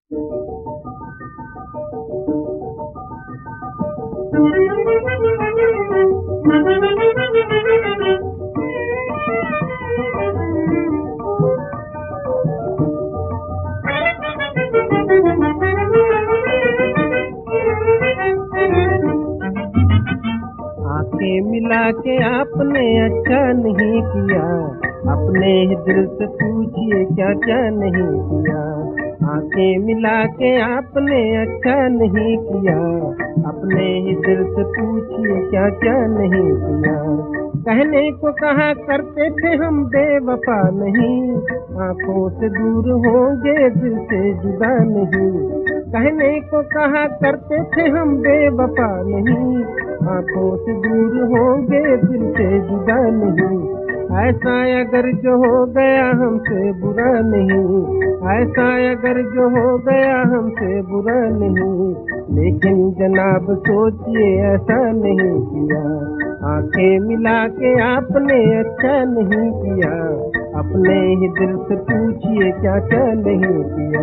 आंखें मिला के आपने अच्छा नहीं किया, अपने ही दिल से पूछिए क्या क्या नहीं किया। आंखें मिला के आपने अच्छा नहीं किया, अपने ही दिल से पूछिए क्या क्या नहीं किया। कहने को कहा करते थे हम बेवफा नहीं, आंखों से दूर होंगे दिल से जुदा नहीं। कहने को कहा करते थे हम बेवफा नहीं, आंखों से दूर होंगे दिल से जुदा नहीं। ऐसा अगर जो हो गया हमसे बुरा नहीं, ऐसा अगर जो हो गया हमसे बुरा नहीं। लेकिन जनाब सोचिए ऐसा नहीं किया, आंखें मिला के आपने अच्छा नहीं किया, अपने ही दिल से पूछिए क्या क्या नहीं किया।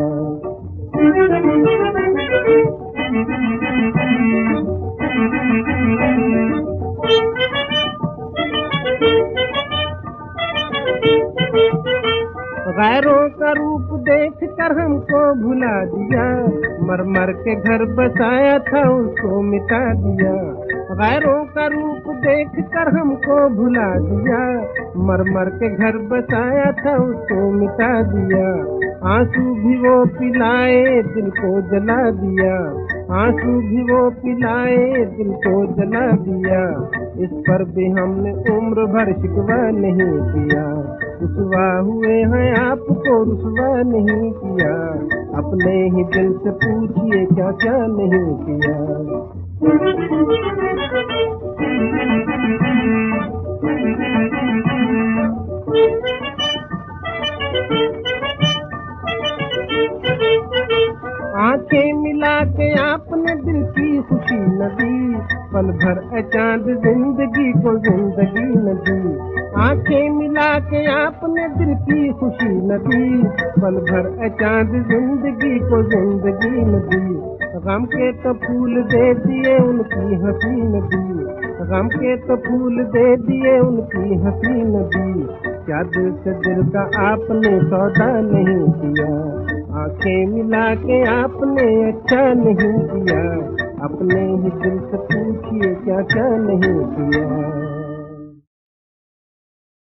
गैरों का रूप देख कर हमको भुला दिया, मर मर के घर बसाया था उसको मिटा दिया। गैरों का रूप देख कर हमको भुला दिया, मर मर के घर बसाया था उसको मिटा दिया। आंसू भी वो पिलाए दिल को जला दिया, आंसू भी वो पिलाए दिल को जला दिया। इस पर भी हमने उम्र भर शिकवा नहीं किया, रुसवा हुए हैं आपको रुसवा नहीं किया, अपने ही दिल से पूछिए क्या क्या नहीं किया। आंखें मिला के आपने दिल की खुशी न दी, पल भर अचांद जिंदगी को जिंदगी न दी। आंखें मिला के आपने दिल की खुशी न दी, पल भर अचांद जिंदगी को जिंदगी न दी। गम के तो फूल दे दिए उनकी हंसी न दी, गम के तो फूल दे दिए उनकी हंसी न दी। क्या दिल से दिल का आपने सौदा नहीं किया, आंखें मिला के आपने अच्छा नहीं किया, अपने ही दिल से पूछिए क्या क्या नहीं किया।